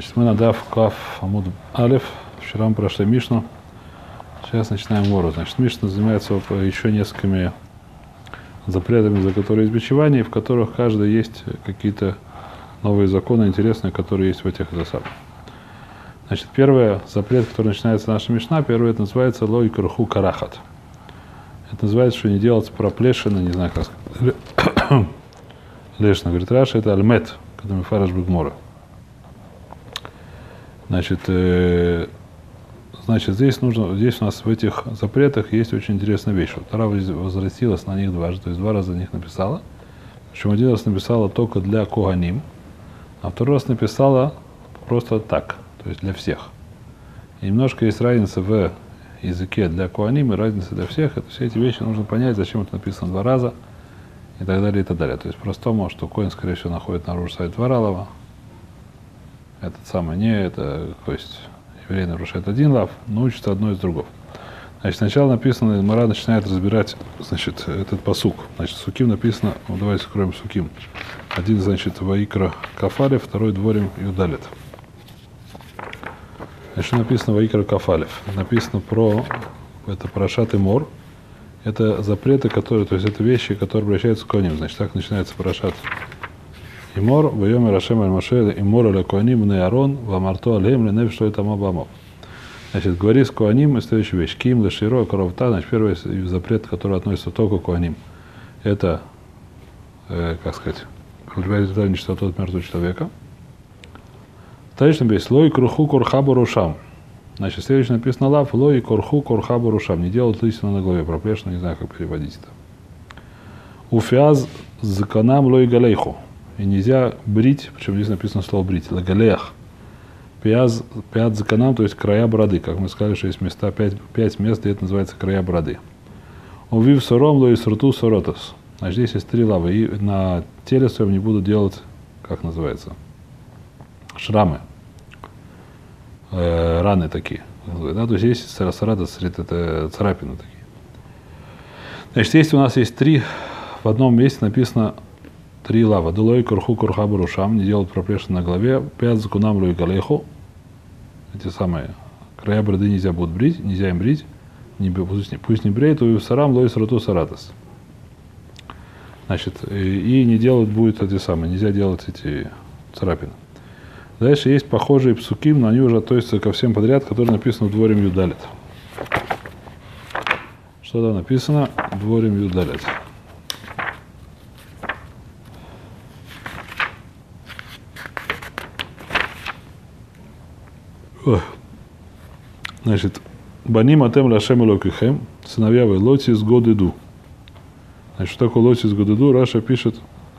Значит, мы на Дав Кав Амуд Алеф. Вчера мы прошли Мишну. Сейчас начинаем Мору. Значит, Мишна занимается еще несколькими запретами, за которые есть бичевание, в которых каждый есть какие-то новые законы интересные, которые есть в этих засадах. Значит, первый запрет, который начинается наша Мишна, первый это называется лой круху карахат. Это называется, что не делать проплешины, не знаю как сказать. Лешна говорит, Раша это альмет, когда мы фараш бигмора. Значит, здесь у нас в этих запретах есть очень интересная вещь. Вот Тара возвратилась на них дважды, то есть два раза на них написала. Причем один раз написала только для коганим, а второй раз написала просто так, то есть для всех. И немножко есть разница в языке для коганим и разница для всех. Это все эти вещи нужно понять, зачем это написано два раза и так далее, и так далее. То есть простому, что коин, скорее всего, находит наружу сайт Варалова. Этот самый не это, то есть еврей нарушает один лав, но учится одно из другого. Значит, сначала написано, Мара начинает разбирать, значит, этот пасук. Значит, суким написано, ну, давайте скроем суким. Один, значит, Ваикра Кафалев, второй Дворим Юдалет. Значит, написано Ваикра Кафалев. Написано про это Парашат и Мор. Это запреты, которые, то есть это вещи, которые обращаются к ним. Значит, так начинается Парашат Имор, вайоме Рашем аль-Моше, имор аля-Коаним, не-Арон, вамарто аль-Хем, ленев, что это мабамов. Значит, говори с Коаним, и следующая вещь. Ким, леширо, коровта, значит, первый запрет, который относится только к Коаним. Это, как сказать, уничтожать тот мертвого человека. Вторично есть лой круху корхабу рушам. Значит, следующее написано лав, лой корху корхабу рушам. Не делать лысину на голове, проплешину, не знаю, как переводить это. Уфиаз заканам лой галейху. И нельзя брить, причем здесь написано слово брить, лагалеях. Пят заканам, то есть края бороды. Как мы сказали, что есть места, 5 мест, где это называется края бороды. Увив сором, ло и сруту соротос. Значит, здесь есть 3 лавы. И на теле своем не буду делать, как называется, шрамы. Раны такие. Да? То есть есть саратос, это царапины такие. Значит, если у нас есть 3, в одном месте написано 3 лава. Дулой курху курхабу рушам, не делать проплешины на голове. 5 закунам луи галейху. Эти самые края бороды нельзя будут брить, нельзя им брить. Пусть не бреет, у сарам луи сруту саратас. Значит, и не делать будет эти самые, нельзя делать эти царапины. Дальше есть похожие псуким, но они уже относятся ко всем подряд, которые написаны в Дворим Юдалет. Что там написано? Дворим Юдалет. Значит, баним атем лашем элокихем, сыновья вы лотис годеду. Значит, что такое лотис годеду? Раша пишет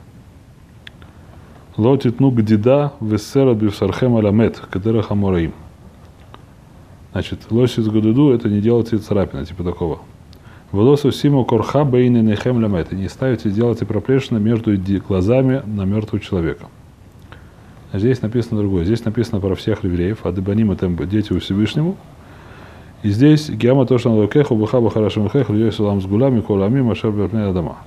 лотит ну гдида вессера бивсархем аламет, кадера хамораим. Значит, лотис годеду это не делайте царапины, типа такого. Волосу симу корха бейны нехем ламет. Не ставите, делайте проплешины между глазами на мертвого человека. А здесь написано другое. Здесь написано про всех евреев, а дебаним это дети у Всевышнему. И здесь гиама то, что на лукеху, бухаба харашим хех, людей сулам с гулями, колами, машер бертнея дома.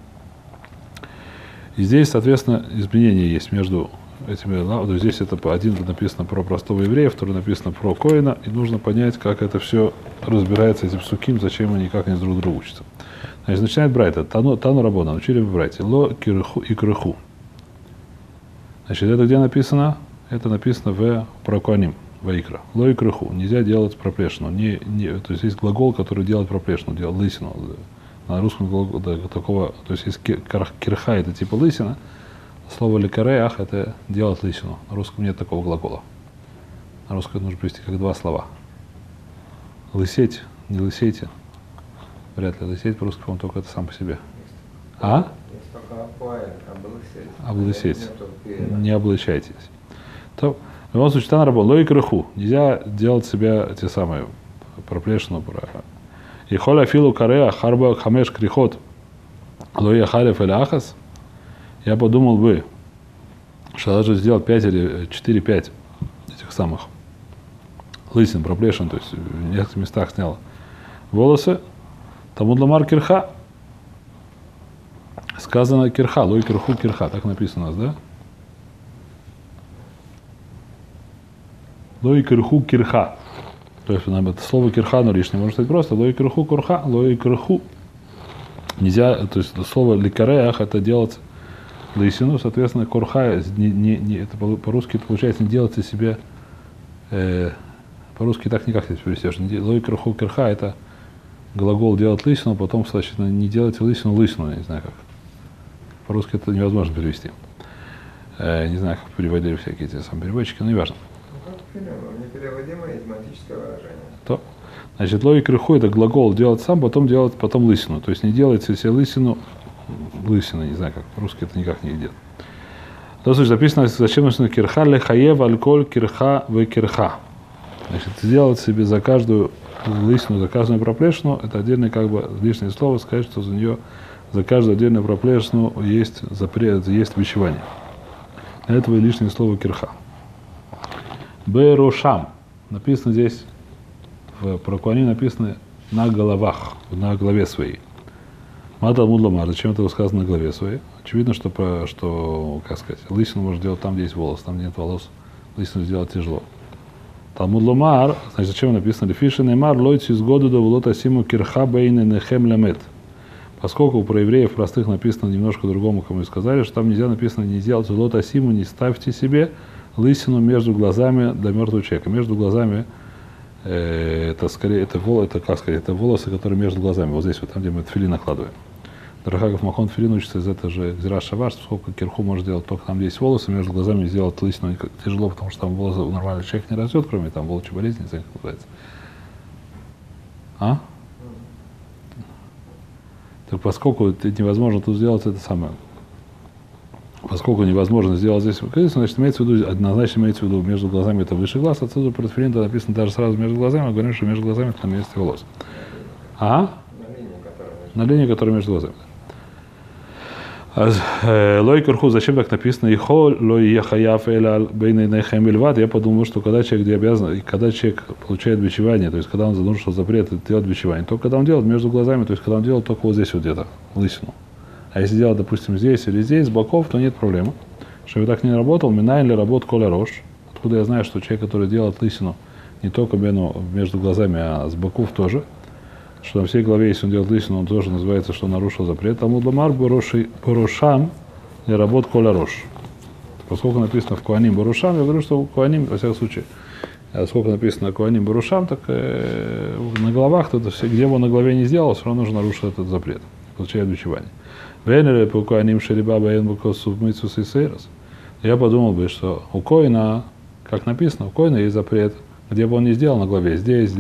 И здесь, соответственно, изменения есть между этими. То здесь это один написано про простого еврея, второй написано про коина, и нужно понять, как это все разбирается, эти псуким, зачем они, как они друг другу учатся. Значит, начинает брать это. Тану Рабона, учили в брате. Ло кирху и крыху. Значит, это где написано? Это написано в проконим, ваикра. Ло и крыху. Нельзя делать проплешину. То есть есть глагол, который делает проплешину, делает лысину. На русском глагол такого, то есть есть кирха, это типа лысина. Слово лекареах это делать лысину. На русском нет такого глагола. На русском нужно привести как 2 слова. Лысеть, не лысейте. Вряд ли лысеть по-русски, по-моему, только это сам по себе. А? Облысеть. Не облачайтесь. То, в любом случае, там работа. Лой крыху. Нельзя делать себя те самые проплешину. И холя филу кареа харба хамеш крихот. Лой халев или ахас. Я подумал бы, что даже сделать 5 или 4-5 этих самых лысин, проплешин, то есть в нескольких местах снял волосы. Тамуд ламар кирха. Сказано кирха, лой кирху кирха, так написано у нас, да? Лой кирху кирха. То есть это слово кирха, оно лишнее. Может быть просто лой кирху курха, лой кирху. Нельзя, то есть слово ликареах это делать лысину, соответственно, курха, это по-русски это получается не делайте себе, по-русски так никак не перевестешь. Лой кирху кирха это глагол делать лысину, потом, значит, не делайте лысину, я не знаю как. По-русски это невозможно перевести. Не знаю, как переводили всякие эти сам переводчики, но не важно. Непереводимое идиоматическое выражение. То. Значит, лой крыху это глагол делать сам, потом делать потом лысину. То есть не делайте себе лысину, не знаю как, по-русски это никак не идет. То есть записано, зачем нужно кирха лехаев альколь кирха в кирха. Значит, сделать себе за каждую лысину, за каждую проплешину, это отдельное как бы лишнее слово, сказать, что за нее, за каждую отдельную проплешину есть запрет, есть бичевание. Для этого и лишнее слово кирха. Берошам. Написано здесь, про Коаним написано на головах, на голове своей. Маталмуд ламар. Зачем это сказано на голове своей? Очевидно, что, как сказать, лысину можно делать там, где есть волос, там, где нет волос, лысину сделать тяжело. Талмуд ламар, значит, зачем написано? Лефиши неймар лойци из года до влота симу кирха бейне нехем лемет. Поскольку про евреев простых написано немножко другому, кому и сказали, что там нельзя написано не делать влота симу, не ставьте себе лысину между глазами для мертвого человека. Между глазами это скорее, это как сказать, это волосы, которые между глазами. Вот здесь вот там, где мы тфилин накладываем. Драхагов Махон тфилин учится из этого же гзира шаваш, сколько кирху может делать только там, где есть волосы, между глазами сделать лысину тяжело, потому что там волосы нормальный человек не растет, кроме там волчьей болезни, не знаю, как называется. А? Так поскольку невозможно тут сделать это самое, поскольку невозможно сделать здесь, значит, имеется в виду, однозначно имеется в виду, между глазами это выше глаз, отсюда про тфилин написано даже сразу между глазами, а говорим, что между глазами там есть волос. А? На линии, которая между глазами. Лой кирху, зачем так написано? Ихо лой яхаяф элал бейней нейхем бельват. Я подумал, что когда человек обязан, когда человек получает бичевание, то есть когда он задумал, что запрет делать бичевание, то когда он делает между глазами, то есть когда он делает только вот здесь вот где-то лысину. А если делать, допустим, здесь или здесь, с боков, то нет проблемы. Что я так не работал, минай ли работ коля рожь. Откуда я знаю, что человек, который делает лысину не только между глазами, а с боков тоже, что на всей голове, если он делает лысину, он тоже называется, что нарушил запрет. Там удамар бурушам и работ коля рожь. Поскольку написано в Коаним бурушам, я говорю, что Коаним, во всяком случае, сколько написано Коаним бурушам, так на головах, то где бы он на голове не сделал, все равно уже нарушил этот запрет. Получает бичевание. Я подумал бы, что у Коина, как написано, у Коина есть запрет, где бы он не сделал на голове, здесь.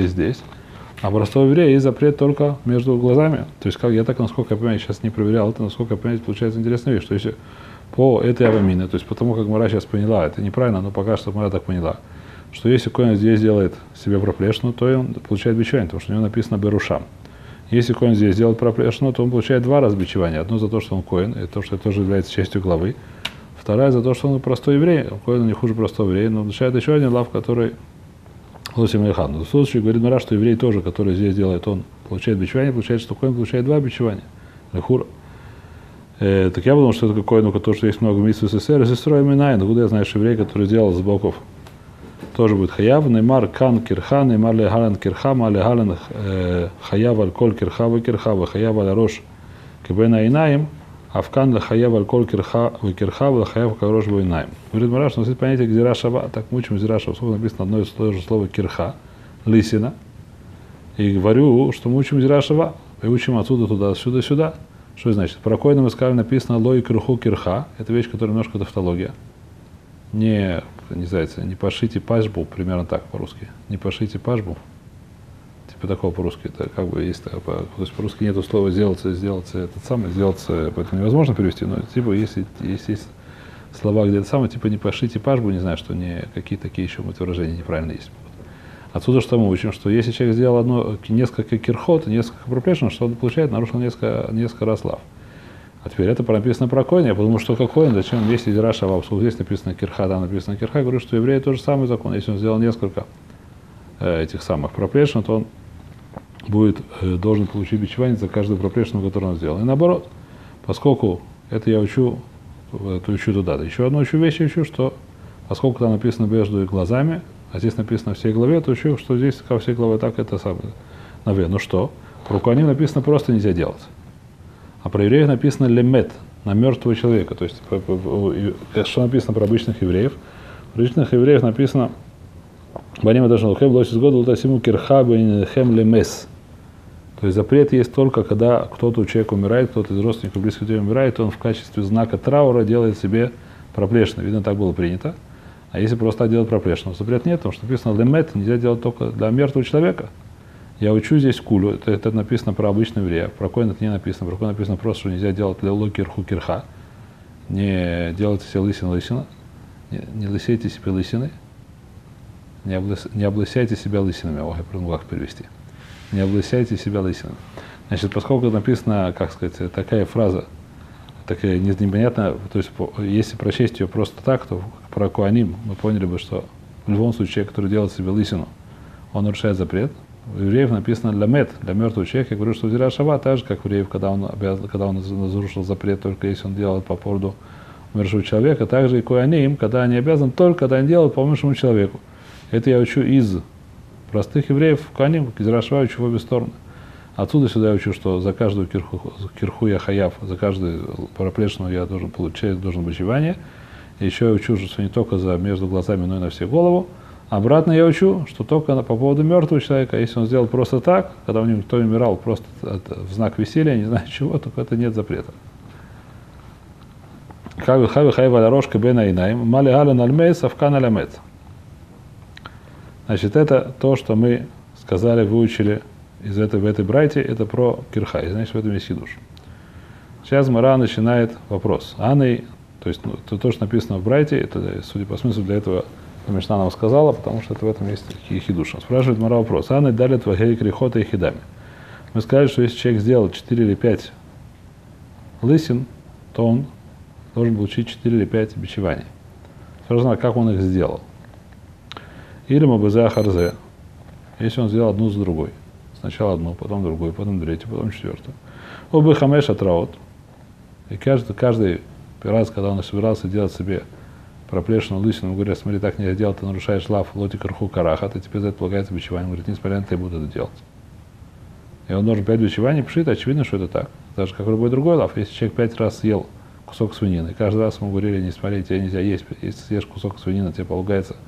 А простой еврей есть запрет только между глазами. То есть, как я так, насколько я понимаю, сейчас не проверял, это, насколько я понимаю, получается интересная вещь. То есть, по этой авамине, то есть, потому как Мара сейчас поняла, это неправильно, но пока что Мара так поняла, что если Коин здесь делает себе проплешину, то он получает бичевание, потому что у него написано берушам. Если Коин здесь делает проплешину, то он получает два раза бичевания. Одно за то, что он Коин, и то, что это тоже является частью главы. Вторая за то, что он простой еврей. Коин не хуже простого еврея, но получает еще один лав, который Лосим Эльхан. В случае говорит Мара, что еврей тоже, который здесь делает, он получает бичевание, получает, что Коин получает два бичевания. Лехур. Так я подумал, что это Коин, у которого есть много митцвот СССР, и строим иная, но куда я знаю, что еврей, который сделал с боков, тоже будет хаяв. Неймар кан кирха, неймар легален кирха, ма легален хаяв аль коль кирха в кирха, в хаяв аль рош кибена инаим, авкан лехаяв аль коль кирха в кирха, в хаяв аль рош в инаим. Говорит Мара, что у нас есть понятие гзира шава, так мы учим гзира шава, сколько написано одно и то же слово кирха, лысина, и говорю, что мы учим гзира шава, и учим отсюда, туда, сюда. Что значит? Про Коина мы сказали, написано лой кирху кирха, это вещь, которая немножко тавтология. Не пошите пашбу, примерно так по-русски. Не пошите пашбу. Типа такого по-русски. Это как бы есть, то есть по-русски нету слова сделать, поэтому невозможно перевести, но типа если есть слова, где это самое, типа не пошите пашбу, не знаю, что не какие такие еще выражения неправильные есть. Отсюда что мы учим, что если человек сделал несколько кирхот, несколько проплешин, что он получает, нарушил несколько раз лав. А теперь это написано про Коина, я подумал, что как Коин, зачем весь из Раша, здесь написано кирха, там написано кирха, я говорю, что евреи тот же самый закон, если он сделал несколько этих самых проплешин, то он должен получить бичевание за каждую проплешину, которую он сделал. И наоборот, поскольку это я учу туда. Еще одну вещь учу, что поскольку там написано между глазами, а здесь написано всей главе, то учу, что здесь ко всей главе так это самое. Ну что? Про коаним написано просто нельзя делать. А про евреев написано лемет, на мертвого человека. То есть, что написано про обычных евреев? Про обычных евреев написано банима должен лухем лосис года лутасиму кирхабен хем лемес. То есть запрет есть только, когда кто-то у человека умирает, кто-то из родственников близких людей умирает, он в качестве знака траура делает себе проплешину. Видно, так было принято. А если просто так делать проплешину, запрет нет, потому что написано лемет, нельзя делать только для мертвого человека. Я учу здесь кулю, это написано про обычного еврея, про коин это не написано, про коин написано просто, что нельзя делать лело кирху кирха, не делайте себе лысина, не лысейте себе лысиной, не облысяйте себя лысинами, ой, я придумал, как перевести, не облысяйте себя лысинами. Значит, поскольку написано, как сказать, такая фраза, такая непонятная, то есть если прочесть ее просто так, то про коаним мы поняли бы, что в любом случае человек, который делает себе лысину, он нарушает запрет. У евреев написано ламет, для мертвого человека. Я говорю, что Зира Шава, так же, как у евреев, когда он нарушил запрет, только если он делает по поводу умершего человека, так же и коаним, когда они обязаны только, когда они делают по умершему человеку. Это я учу из простых евреев, коаним, Зира Шава учу в обе стороны. Отсюда сюда я учу, что за каждую кирху я хаяв, за каждую проплешину я должен получать, должен бичевание. И еще я учу, что не только за между глазами, но и на всю голову. Обратно я учу, что только по поводу мертвого человека, если он сделал просто так, когда у него кто умирал просто в знак веселья, не знаю чего, только это нет запрета. Значит, это то, что мы сказали, выучили в этой брайте, это про кирха, и значит, в этом есть хидуш. Сейчас Мара начинает вопрос. То есть то, что написано в брайте, это, судя по смыслу, для этого Мишна нам сказала, потому что это в этом есть такие хидуши. Спрашивает Мара вопрос. Анны дали твоей крихота и хидами. Мы сказали, что если человек сделал 4 или 5 лысин, то он должен получить 4 или 5 бичеваний. Сразу как он их сделал. Или мабаза харзе. Если он сделал одну за другой. Сначала одну, потом другую, потом третью, потом четвертую. Обы хамеш атраот. И каждый раз, когда он собирался делать себе проплешину лысину, он говорит, смотри, так нельзя делать, ты нарушаешь лав, лоти карху караха, ты тебе за это полагается бичевание. Он говорит, несмотря на это, я буду это делать. И он должен 5 бичеваний пшить, очевидно, что это так. Так же, как любой другой лав. Если человек 5 раз съел кусок свинины, каждый раз ему говорили, не смотри, тебе нельзя есть, если съешь кусок свинины, тебе полагается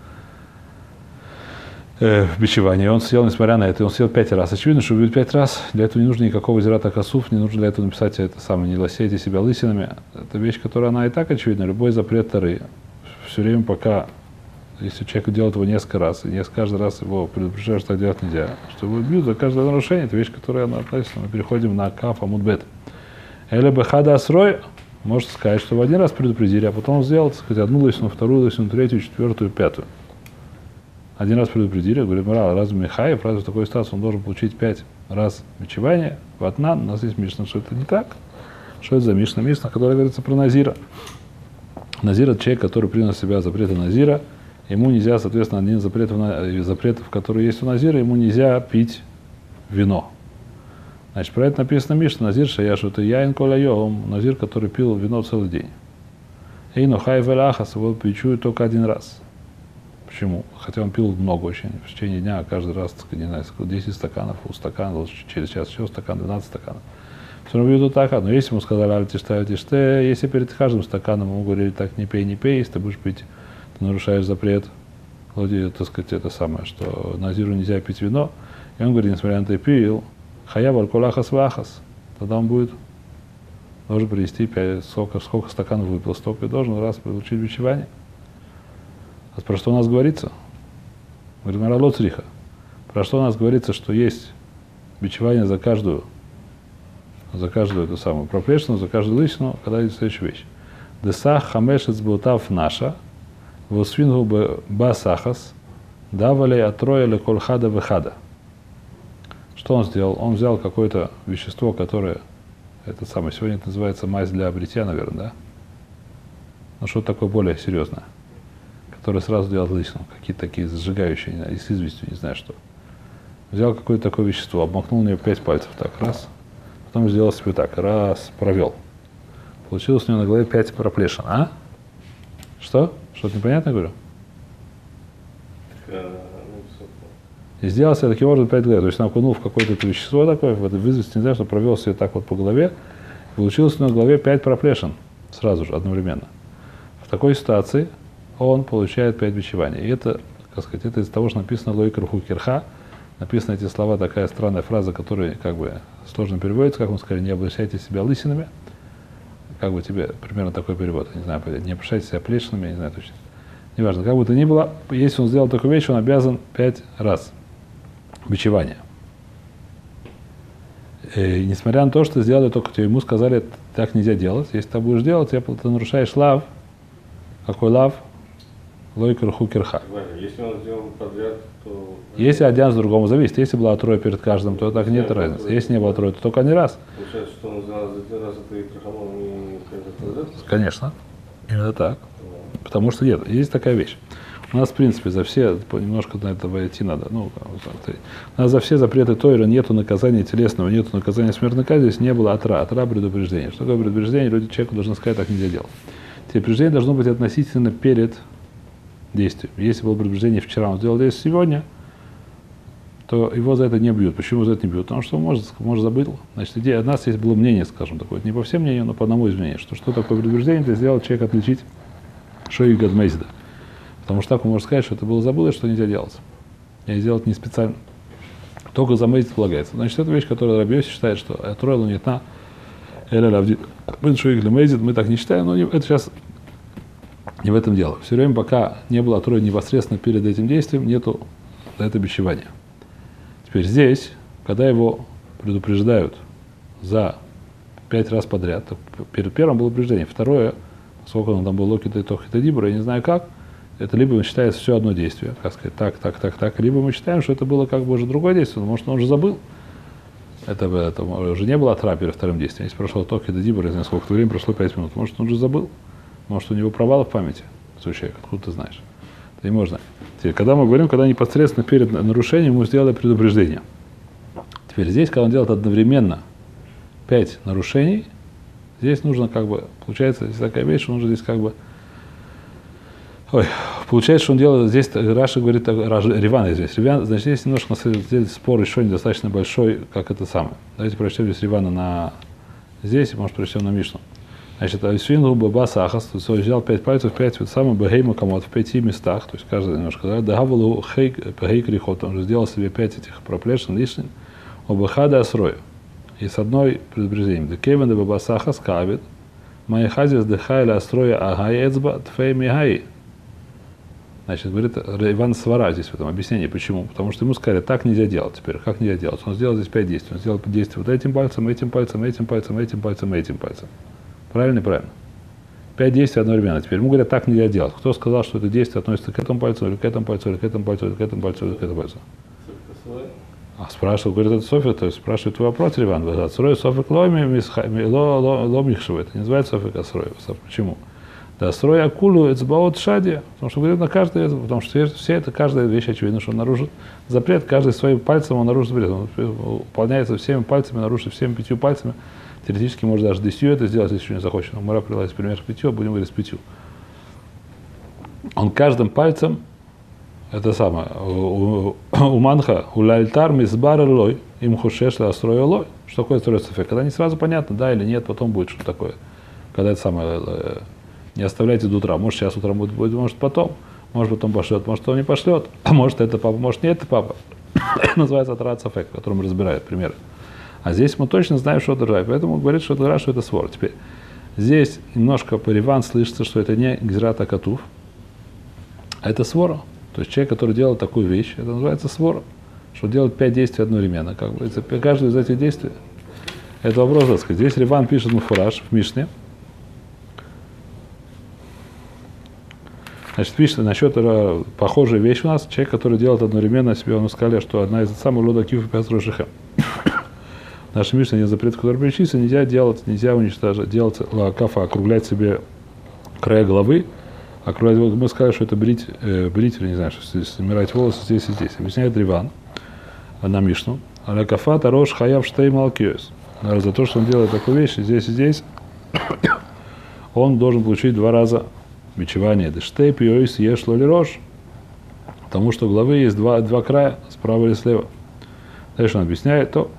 бичевание. И он съел, несмотря на это, и он съел 5 раз. Очевидно, что будет 5 раз, для этого не нужно никакого зирата косув, не нужно для этого написать это самое, не лосейте себя лысинами. Это вещь, которая она и так очевидна. Любой запрет Торы. Все время, пока, если человек делает его несколько раз, и каждый раз его предупреждают, что так делать нельзя, что его бьют за каждое нарушение, это вещь, которая она относится. Мы переходим на каф амудбет. Эля бехада асрой, может сказать, что в один раз предупредили, а потом он сделал, так сказать, одну лысину, вторую лысину, третью, четвертую, пятую. Один раз предупредили, говорит, Мара, разве Михаев, разве в такой ситуации он должен получить 5 раз бичевания? Ватнан, у нас есть Мишна, что это не так. Что это за Мишна? Мишна, которая говорится про Назира. Назир – это человек, который принял в себя запреты Назира. Ему нельзя, соответственно, один из запретов, которые есть у Назира, ему нельзя пить вино. Значит, про это написано Мишна. Назир шаяшу это яин коля йом. Назир, который пил вино целый день. Эйну хай велахас, его бичует только один раз. Почему? Хотя он пил много очень. В течение дня каждый раз, не знаю, 10 стаканов, стакан, через час еще стакан, 12 стаканов. Все равно ведут так, но если ему сказали, если перед каждым стаканом ему говорили, так не пей, если ты будешь пить, ты нарушаешь запрет, так сказать, это самое, что Назиру нельзя пить вино, и он говорит, несмотря на это, пил, хаяв аль-колахас вахас, тогда он должен принести 5, сколько стаканов выпил, столько и должен раз получить бичевание. А про что у нас говорится? Говорит, Маралот Сриха. Про что у нас говорится, что есть бичевание за каждую эту самую проплешину, за каждую лысину, когда есть следующая вещь. Десах хамешец бутав наша, восвингу басахас, давали атроя ле кольхада вехада. Что он сделал? Он взял какое-то вещество, которое, сегодня это называется мазь для бритья, наверное, да? Ну, что-то такое более серьезное, которое сразу делает лысину, какие-то такие зажигающие, не знаю, и с известью, не знаю что. Взял какое-то такое вещество, обмакнул в нее 5 пальцев, так, раз. Потом сделал себе так, раз, провел. Получилось у него на голове 5 проплешин. А? Что? Что-то непонятно говорю? И сделал себе таким образом 5 глав. То есть он окунул в какое-то это вещество такое, в это вызвать, не знаю, что провел себе так вот по голове. Получилось на голове 5 проплешин сразу же, одновременно. В такой ситуации он получает 5 бичеваний. И это, как сказать, это из того, что написано лойка руху кирха. Написаны эти слова, такая странная фраза, которая как бы сложно переводится, как он сказал, не обращайте себя лысинами. Как бы тебе примерно такой перевод, не знаю, не обращайте себя плешинами, я не знаю точно. Неважно, как бы то ни было, если он сделал такую вещь, он обязан 5 раз бичевания. И несмотря на то, что ты сделал, только ему сказали, так нельзя делать. Если ты будешь делать, ты нарушаешь лав. Какой лав? Лойка руху кирха. Если он сделал подряд, то... Если один с другому зависит. Если была трое перед каждым, то так нет разницы. Если не было трое, то только один раз. Получается, что он сделал за 1 раз, это и трахамон, и подряд? Конечно. Именно так. Потому что нет, есть такая вещь. У нас, в принципе, за все, немножко на это войти надо, у нас за все запреты Тойра нету наказания телесного, нету наказания смертной казни, здесь не было атра предупреждения. Что такое предупреждение? Человеку должны сказать, так нельзя делать. Предупреждение должно быть относительно перед действием. Если было предупреждение вчера, он сделал действие сегодня, то его за это не бьют. Почему за это не бьют? Потому что он может забыл. Значит, у нас есть было мнение, скажем, такое, не по всем мнениям, но по одному из мнений, что такое предупреждение, это сделал человек отличить шои гадмейзда. Потому что так он может сказать, что это было забыл, и что нельзя делать. И сделать не специально. Только за мейзд полагается. Значит, это вещь, которую Раби Йоси считает, что Тройлу нет на Эля Равди. Мы так не считаем, но это сейчас не в этом дело. Все время, пока не было Трой непосредственно перед этим действием, нету это бичевания. Теперь здесь, когда его предупреждают за 5 раз подряд, перед первым было предупреждение, второе, сколько он там был локита и тохита дибра, я не знаю как, это либо считается все одно действие, как сказать, так, либо мы считаем, что это было как бы уже другое действие, может, он уже забыл. Это уже не было атра перед вторым действием. Если прошло тохита дибра, я не знаю, сколько времени прошло, 5 минут, может, он уже забыл. Может, у него провалы в памяти, человек, откуда ты знаешь. Это не можно. Теперь, когда мы говорим, когда непосредственно перед нарушением мы сделали предупреждение. Теперь здесь, когда он делает одновременно 5 нарушений, здесь нужно как бы, получается, здесь такая вещь, что нужно здесь как бы... Получается, что он делает здесь, Раши говорит, Риван здесь. Риван, значит, здесь немножко, на самом деле, спор еще недостаточно большой, как это самое. Давайте прочтем здесь Ривана на... Здесь, может, прочтем на Мишну. Значит, Айсвин Баба Сахас, то есть он взял 5 пальцев, 5 самых Бахейма Камот в 5 местах, то есть каждый немножко, Дагавалу Хейк Рихот, он же сделал себе 5 этих проплешин лишних, Обахада Асрою. И с одной предупреждением. Декевен Баба Сахас Кавит, Майхазис Дехайля Асроя Агаецба Тфей Михай. Значит, говорит Иван Свара здесь в этом объяснении. Почему? Потому что ему сказали, так нельзя делать теперь. Как нельзя делать? Он сделал здесь 5 действий. Он сделал действие вот этим пальцем, этим пальцем, этим пальцем, этим пальцем, этим пальцем. Правильно? Правильно. 5 действий одновременно. Теперь ему говорят, так нельзя делать. Кто сказал, что это действие относится к этому пальцу, или к этому пальцу, или к этому пальцу, или к этому пальцу, или к этому пальцу? А спрашивал, говорит, это София, то есть спрашивает твой вопрос, Иван. Отсрой Софик ломихшего. Это не называется Софик Асрой. Почему? Да, строй акулу эцбаот шади, потому что говорит на каждый, потому что все это, каждая вещь очевидно, что он нарушит запрет, каждый своим пальцем он нарушит запрет. Он выполняется всеми пальцами, нарушит всеми 5 пальцами. Теоретически может даже 10 это сделать, если не захочет. Но Мара прилагает пример 5, будем говорить с 5. Он каждым пальцем, это самое, у манха, у лальтар мисбар лой, им хушеш ла строй лой. Что такое строй софек? Когда не сразу понятно, да или нет, потом будет что такое. Когда это самое, не оставляйте до утра. Может, сейчас утром будет, может, потом. Может, потом пошлет, может, он не пошлет. А может, это папа, может, не это папа. Называется атрат софек, в котором разбирают примеры. А здесь мы точно знаем, что это рай. Поэтому говорит, что это рай, что это свор. Теперь здесь немножко по Риван слышится, что это не гзират акатув, а это свора. То есть человек, который делает такую вещь, это называется свора. Что делает 5 действий одновременно. Как говорится, каждое из этих действий. Это вопрос, так сказать. Здесь Риван пишет муфураж в Мишне. Значит, пишет насчет похожей вещи у нас. Человек, который делает одновременно себе, он сказали, что одна из самых лодакив и 5 рожиха. В нашей Мишне нет запрета, который перечислен, нельзя делать, нельзя уничтожать, делать лакафа, округлять себе края головы. Округлять, мы сказали, что это брить, не знаю, что собирать волосы здесь и здесь. Объясняет Риван на Мишну. Лакафа тарош хаяв штей малкиос. За то, что он делает такую вещь здесь и здесь, он должен получить 2 раза бичевание. Дештей пиойс ешло ли рожь. Потому что у главы есть два края, справа или слева. Дальше он объясняет, то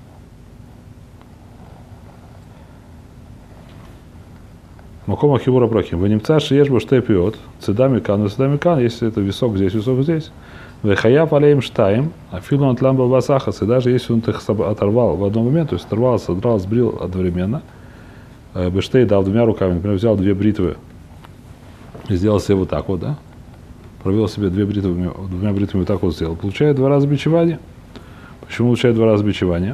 Макома Хибура Прохим. Вы немца шиешбу штепиот, цедами кан, если это висок здесь, Вехаяв алеем штаем, а филон от ламба васахас, и даже если он их оторвал в один момент, то есть оторвал, содрал, сбрил одновременно, Бештей дал двумя руками, например, взял две бритвы и сделал себе вот так вот, да? Провел себе двумя бритвами вот так вот сделал. Получает 2 раза бичевание. Почему получает 2 раза бичевание?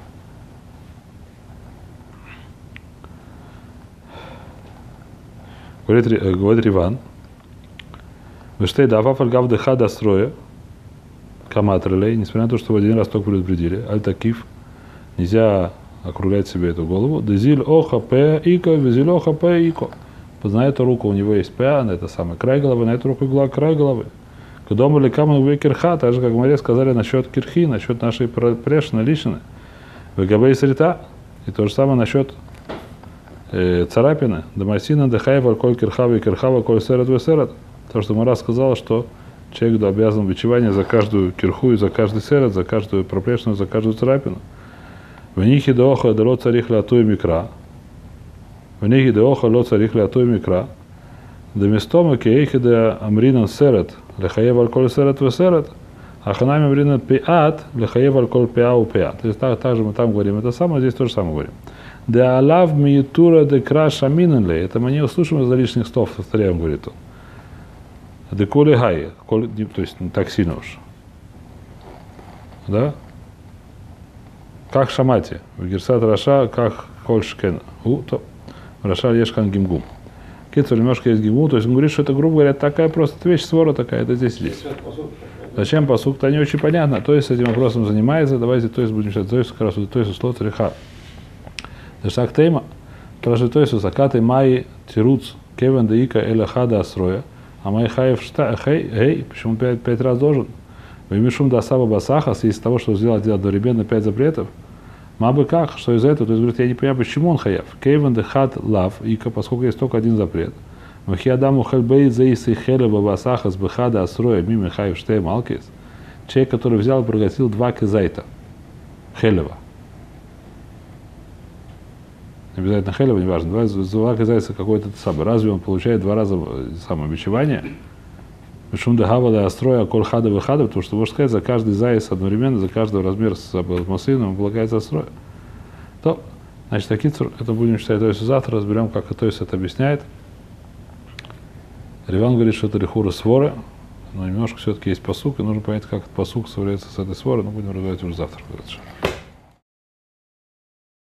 Говорит Риван. Бештей дафафаль гав деха до строя, каматрелей, несмотря на то, что в один раз только предупредили, аль-такив, нельзя округлять себе эту голову. Дезиль оха п ико, везиль оха п ико. На эту руку у него есть п, на это самый край головы, на эту руку край головы. Когда мы лекамы в кирха, так же, как мы сказали насчет кирхи, насчет нашей прешны, личины. В габей срита, и то же самое насчет царапины. Дамасина дехаева коль кирхава и кирхава коль серет весерет. То, что Мара сказала, что человек обязан бичевание за каждую кирху и за каждый серет, за каждую проплешину, за каждую царапину. В нихи деоха дело царих латуй микра. В нихи деоха ло царих латуй микра. Демистома кейхи де амринан серет лехаев алколь серет весерет. Аханами амринан пиат лехаев алколь пиау пиат. То есть так же мы там говорим это самое, здесь тоже самое говорим. Де алав миютура де краша минанле. Это мы не услышим из-за лишних слов, повторяем, говорит он. Деколи гай, то есть не так сильно уж. Да? Как шамати. В Герсат Раша, как Хольшкен. То Раша Ешкан Гимгум. Кицур немножко есть Гимгум, то есть он говорит, что это, грубо говоря, такая просто вещь, свора такая, это здесь. Зачем посук-то не очень понятно. То есть с этим вопросом занимается, давайте то есть будем считать, то есть как раз то есть условие Триха. Дешак тема, спрашивает то есть усакаты майи тируц кевен деика эля хада асроя. А мой хаев хей, почему 5 раз должен? Вымешум до саба басахас, из того, что сделать одновременно 5 запретов. Мабы как, что из этого? То есть, говорит, я не понимаю, почему он хаев. Кейвен де хат лав, ика, поскольку есть только один запрет. Махиадаму хальбейт заисы хелеба басахас бехада асроя мими хаев штей малкис. Человек, который взял и проглотил 2 кизайта. Хелева. Обязательно хелева, неважно. 2 кизайта какой-то самый. Разве он получает 2 раза самообичевание? Почему дагава да строя коль хада выхада, потому что можно сказать, за каждый заяц одновременно, за каждого размера с маслином полагается строя. То, значит, акицур, это будем читать, то есть завтра разберем, как то есть это объясняет. Риван говорит, что это рихура своры, но немножко все-таки есть пасук, и нужно понять, как этот пасук современный с этой своры, но будем разбирать уже завтра.